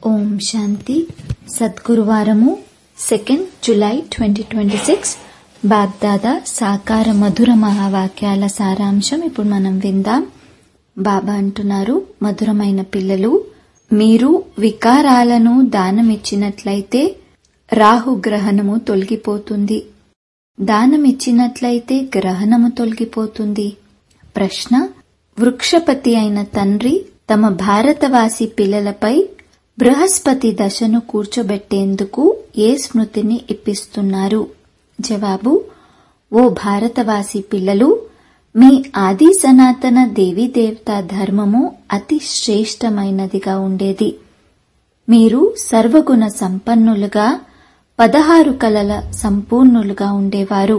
ఓం శాంతి. సద్గురువారము 2 July 2026. బాగ్దాదా సాకార మధుర మహావాక్యాల సారాంశం ఇప్పుడు మనం విందాం. బాబా అంటున్నారు, మధురమైన పిల్లలు, మీరు వికారాలను దానమిచ్చినట్లయితే రాహుగ్రహణము తొలగిపోతుంది. దానమిచ్చినట్లయితే గ్రహణము తొలగిపోతుంది. ప్రశ్న: వృక్షపతి అయిన తండ్రి తమ భారతవాసి పిల్లలపై బృహస్పతి దశను కూర్చోబెట్టేందుకు ఏ స్మృతిని ఇప్పిస్తున్నారు? జవాబు: ఓ భారతవాసి పిల్లలు, మీ ఆది సనాతన దేవీదేవతా ధర్మము అతి శ్రేష్టమైనదిగా ఉండేది. మీరు సర్వగుణ సంపన్నులుగా 16 కళల సంపూర్ణులుగా ఉండేవారు.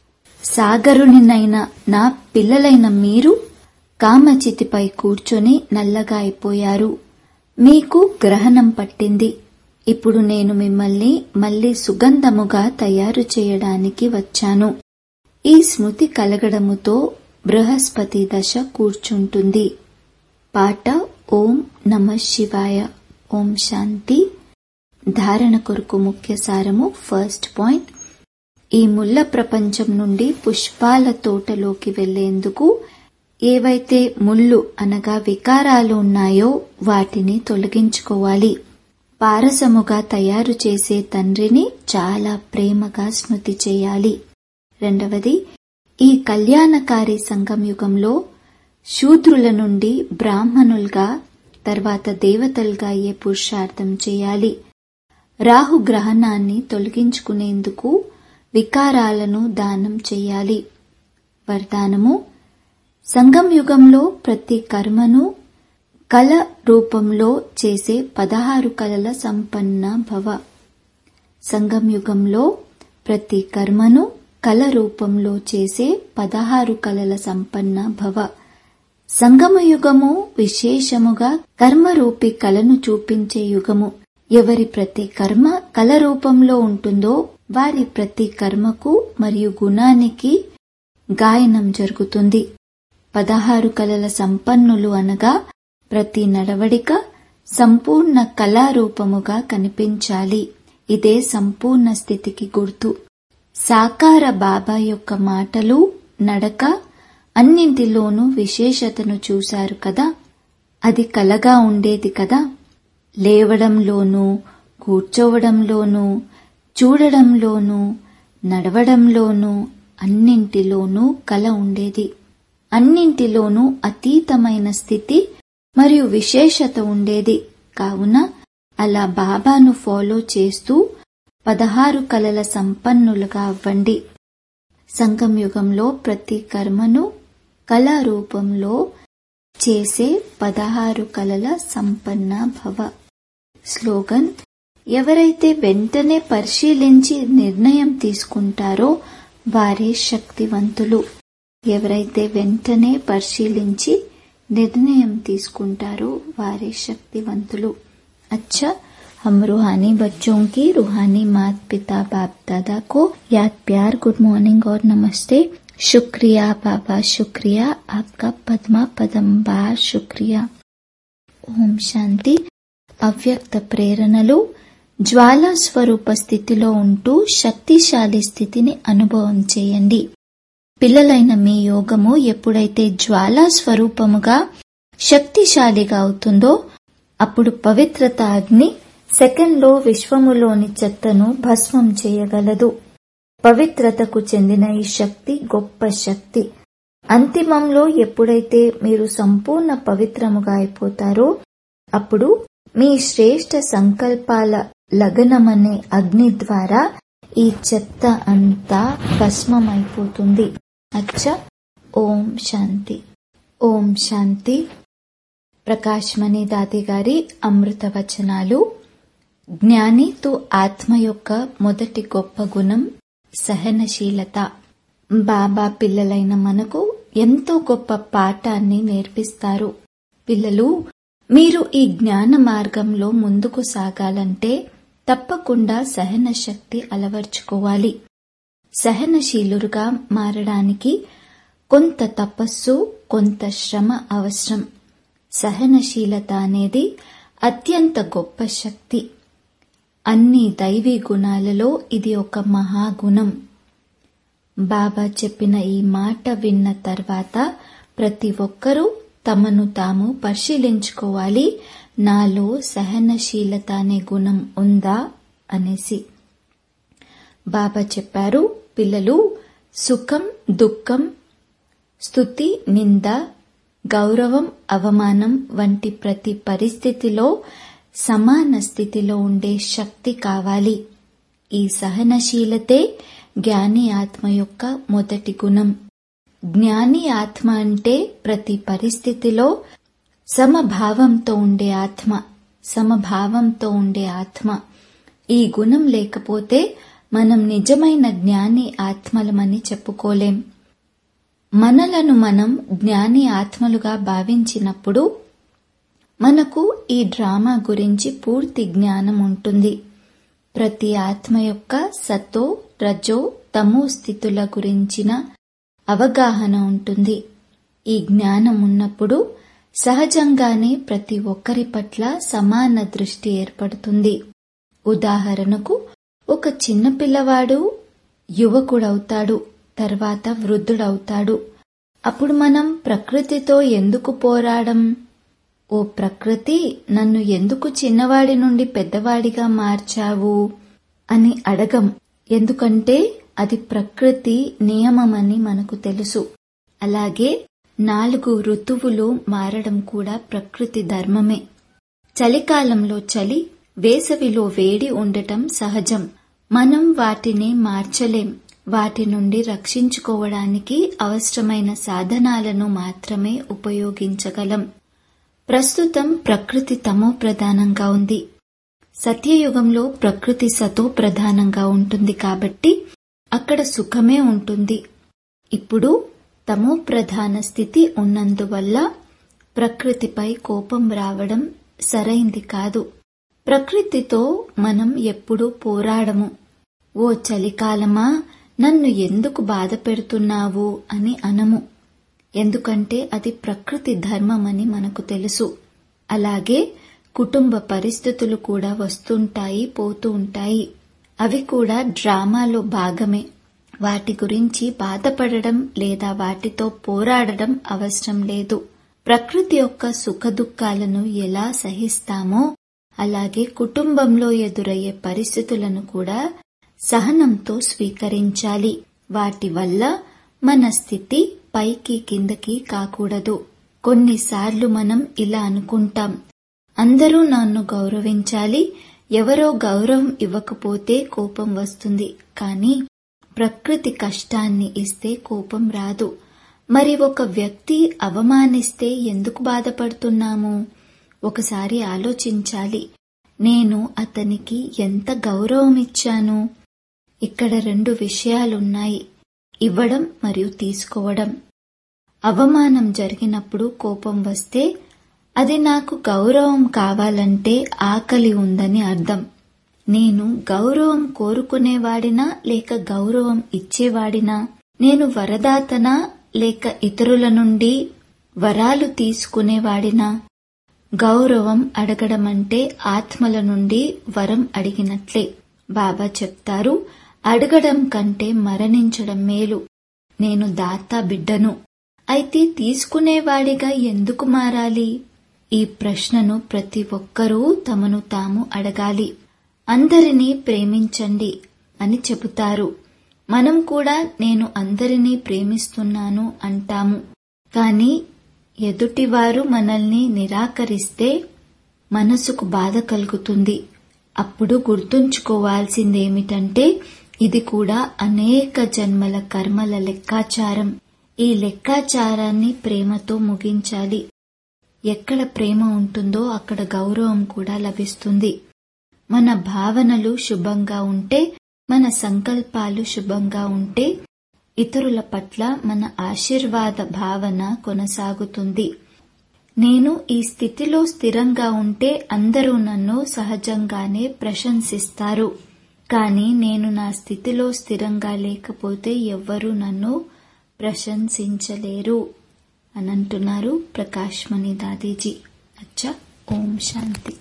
సాగరునినైన నా పిల్లలైన మీరు కామచితిపై కూర్చొని నల్లగా అయిపోయారు. మీకు గ్రహణం పట్టింది. ఇప్పుడు నేను మిమ్మల్ని మళ్లీ సుగంధముగా తయారు చేయడానికి వచ్చాను. ఈ స్మృతి కలగడముతో బృహస్పతి దశ కూర్చుంటుంది. పాట: ఓం నమః శివాయ. ఓం శాంతి. ధారణ కొరకు ముఖ్య సారము. ఫస్ట్ పాయింట్: ఈ ముల్ల ప్రపంచం నుండి పుష్పాల తోటలోకి వెళ్లేందుకు ఏవైతే ముళ్ళు అనగా వికారాలు ఉన్నాయో వాటిని తొలగించుకోవాలి. పారసముగా తయారు చేసే తండ్రిని చాలా ప్రేమగా స్మృతి చేయాలి. రెండవది, ఈ కళ్యాణకారి సంగం యుగంలో శూద్రుల నుండి బ్రాహ్మణులుగా తర్వాత దేవతలుగా అయ్యే పురుషార్థం చేయాలి. రాహు గ్రహణాన్ని తొలగించుకునేందుకు వికారాలను దానం చేయాలి. వరదానము: సంగం యుగంలో ప్రతి కర్మను కళ రూపంలో చేసే 16 కళల సంపన్న భవ. సంగం యుగంలో ప్రతి కర్మను కళ రూపంలో చేసే 16 కళల సంపన్న భవ. సంగమ యుగము విశేషముగా కర్మరూపి కళను చూపించే యుగము. ఎవరి ప్రతి కర్మ కళ రూపంలో ఉంటుందో వారి ప్రతి కర్మకు మరియు గుణానికి గాయనం జరుగుతుంది. 16 కళల సంపన్నులు అనగా ప్రతి నడవడిక సంపూర్ణ కళారూపముగా కనిపించాలి. ఇదే సంపూర్ణ స్థితికి గుర్తు. సాకార బాబా యొక్క మాటలు, నడక అన్నింటిలోనూ విశేషతను చూశారు కదా. అది కలగా ఉండేది కదా. లేవడంలోనూ, కూర్చోవడంలోనూ, చూడడంలోనూ, నడవడంలోనూ అన్నింటిలోనూ కల ఉండేది. అన్నింటిలోనూ అతీతమైన స్థితి మరియు విశేషత ఉండేది. కావున అలా బాబాను ఫాలో చేస్తూ 16 కళల సంపన్నులుగా అవ్వండి. సంగం యుగంలో ప్రతి కర్మను కళా రూపంలో చేసే 16 కళల సంపన్న భవ. స్లోగన్: ఎవరైతే వెంటనే పరిశీలించి నిర్ణయం తీసుకుంటారో వారే శక్తివంతులు. ఎవరైతే వెంటనే పరిశీలించి నిర్ణయం తీసుకుంటారో వారే శక్తివంతులు. अच्छा, हम रूहानी बच्चों की रूहानी मात पिता बाप दादा को याद, प्यार, गुड मॉर्निंग और नमस्ते. शुक्रिया बाबा, शुक्रिया आपका पद्मा पदंबार शुक्रिया. ఓం శాంతి. అవ్యక్త ప్రేరణలు జ్వాలా స్వరూప స్థితిలో ఉంటూ శక్తిశాలి స్థితిని అనుభవం చేయండి. పిల్లలైన మీ యోగము ఎప్పుడైతే జ్వాలా స్వరూపముగా శక్తిశాలిగా అవుతుందో అప్పుడు పవిత్రత అగ్ని సెకండ్లో విశ్వములోని చెత్తను భస్మం చేయగలదు. పవిత్రతకు చెందిన ఈ శక్తి గొప్ప శక్తి. అంతిమంలో ఎప్పుడైతే మీరు సంపూర్ణ పవిత్రముగా అయిపోతారో అప్పుడు మీ శ్రేష్ఠ సంకల్పాల లగనమనే అగ్ని ద్వారా ఈ చెత్త అంతా భస్మమైపోతుంది. అచ్చా, ఓం శాంతి. ఓం శాంతి. ప్రకాశ్మణి దాది గారి అమృత వచనాలు. జ్ఞానితో ఆత్మ యొక్క మొదటి గొప్ప గుణం సహనశీలత. బాబా పిల్లలైన మనకు ఎంతో గొప్ప పాఠాన్ని నేర్పిస్తారు. పిల్లలు, మీరు ఈ జ్ఞాన మార్గంలో ముందుకు సాగాలంటే తప్పకుండా సహన శక్తి అలవర్చుకోవాలి. సహనశీలురుగా మారడానికి కొంత తపస్సు, కొంత శ్రమ అవసరం. సహనశీలత అనేది అత్యంత గొప్ప శక్తి. అన్ని దైవీ గుణాలలో ఇది ఒక మహాగుణం. బాబా చెప్పిన ఈ మాట విన్న తర్వాత ప్రతి ఒక్కరూ తమను తాము పరిశీలించుకోవాలి, నాలో సహనశీలత అనే గుణం ఉందా అనేసి. బాబా చెప్పారు, పిల్లలు, సుఖం దుఃఖం, స్తుతి నింద, గౌరవం అవమానం వంటి ప్రతి పరిస్థితిలో సమాన స్థితిలో ఉండే శక్తి కావాలి. ఈ సహనశీలతే జ్ఞాని ఆత్మ యొక్క మొదటి గుణం. జ్ఞాని ఆత్మ అంటే ప్రతి పరిస్థితిలో సమభావంతో ఉండే ఆత్మ, సమభావంతో ఉండే ఆత్మ. ఈ గుణం లేకపోతే మనం నిజమైన జ్ఞాని ఆత్మలమని చెప్పుకోలేం. మనలను మనం జ్ఞాని ఆత్మలుగా భావించినప్పుడు మనకు ఈ డ్రామా గురించి పూర్తి జ్ఞానం ఉంటుంది. ప్రతి ఆత్మ యొక్క సతో రజో తమో స్థితుల గురించిన అవగాహన ఉంటుంది. ఈ జ్ఞానం ఉన్నప్పుడు సహజంగానే ప్రతి ఒక్కరి పట్ల సమాన దృష్టి ఏర్పడుతుంది. ఉదాహరణకు, ఒక చిన్న పిల్లవాడు యువకుడవుతాడు, తర్వాత వృద్ధుడవుతాడు. అప్పుడు మనం ప్రకృతితో ఎందుకు పోరాడం? ఓ ప్రకృతి, నన్ను ఎందుకు చిన్నవాడి నుండి పెద్దవాడిగా మార్చావు అని అడగం. ఎందుకంటే అది ప్రకృతి నియమమని మనకు తెలుసు. అలాగే 4 ఋతువులు మారడం కూడా ప్రకృతి ధర్మమే. చలికాలంలో చలి, వేసవిలో వేడి ఉండటం సహజం. మనం వాటిని మార్చలేం. వాటి నుండి రక్షించుకోవడానికి అవసరమైన సాధనాలను మాత్రమే ఉపయోగించగలం. ప్రస్తుతం ప్రకృతి తమో ప్రధానంగా ఉంది. సత్యయుగంలో ప్రకృతి సతో ప్రధానంగా ఉంటుంది కాబట్టి అక్కడ సుఖమే ఉంటుంది. ఇప్పుడు తమో ప్రధాన స్థితి ఉన్నందువల్ల ప్రకృతిపై కోపం రావడం సరైంది కాదు. ప్రకృతితో మనం ఎప్పుడూ పోరాడము. ఓ చలికాలమా, నన్ను ఎందుకు బాధ పెడుతున్నావు అని అనము. ఎందుకంటే అది ప్రకృతి ధర్మమని మనకు తెలుసు. అలాగే కుటుంబ పరిస్థితులు కూడా వస్తుంటాయి, పోతూ ఉంటాయి. అవి కూడా డ్రామాలో భాగమే. వాటి గురించి బాధపడడం లేదా వాటితో పోరాడడం అవసరం లేదు. ప్రకృతి యొక్క సుఖదుఖాలను ఎలా సహిస్తామో అలాగే కుటుంబంలో ఎదురయ్యే పరిస్థితులను కూడా సహనంతో స్వీకరించాలి. వాటి వల్ల మన స్థితి పైకి కిందకి కాకూడదు. కొన్నిసార్లు మనం ఇలా అనుకుంటాం, అందరూ నన్ను గౌరవించాలి, ఎవరో గౌరవం ఇవ్వకపోతే కోపం వస్తుంది. కానీ ప్రకృతి కష్టాన్ని ఇస్తే కోపం రాదు. మరి ఒక వ్యక్తి అవమానిస్తే ఎందుకు బాధపడుతున్నాము? ఒకసారి ఆలోచించాలి. నేను అతనికి ఎంత గౌరవం ఇచ్చాను? ఇక్కడ 2 విషయాలున్నాయి, ఇవ్వడం మరియు తీసుకోవడం. అవమానం జరిగినప్పుడు కోపం వస్తే అది నాకు గౌరవం కావాలంటే ఆకలి ఉందని అర్థం. నేను గౌరవం కోరుకునేవాడినా లేక గౌరవం ఇచ్చేవాడినా? నేను వరదాతనా లేక ఇతరుల నుండి వరాలు తీసుకునేవాడినా? గౌరవం అడగడం అంటే ఆత్మల నుండి వరం అడిగినట్లే. బాబా చెప్తారు, అడగడం కంటే మరణించడం మేలు. నేను దాతా బిడ్డను, అయితే తీసుకునేవాడిగా ఎందుకు మారాలి? ఈ ప్రశ్నను ప్రతి ఒక్కరూ తమను తాము అడగాలి. అందరినీ ప్రేమించండి అని చెబుతారు. మనం కూడా నేను అందరినీ ప్రేమిస్తున్నాను అంటాము. కానీ ఎదుటివారు మనల్ని నిరాకరిస్తే మనసుకు బాధ కలుగుతుంది. అప్పుడు గుర్తుంచుకోవాల్సిందేమిటంటే ఇది కూడా అనేక జన్మల కర్మల లెక్కాచారం. ఈ లెక్కాచారాన్ని ప్రేమతో ముగించాలి. ఎక్కడ ప్రేమ ఉంటుందో అక్కడ గౌరవం కూడా లభిస్తుంది. మన భావనలు శుభంగా ఉంటే, మన సంకల్పాలు శుభంగా ఉంటే ఇతరుల పట్ల మన ఆశీర్వాద భావన కొనసాగుతుంది. నేను ఈ స్థితిలో స్థిరంగా ఉంటే అందరూ నన్ను సహజంగానే ప్రశంసిస్తారు. కానీ నేను నా స్థితిలో స్థిరంగా లేకపోతే ఎవ్వరూ నన్ను ప్రశంసించలేరు అని అంటున్నారు ప్రకాష్ మణి దాదీజీ. అచ్చా, ఓం శాంతి.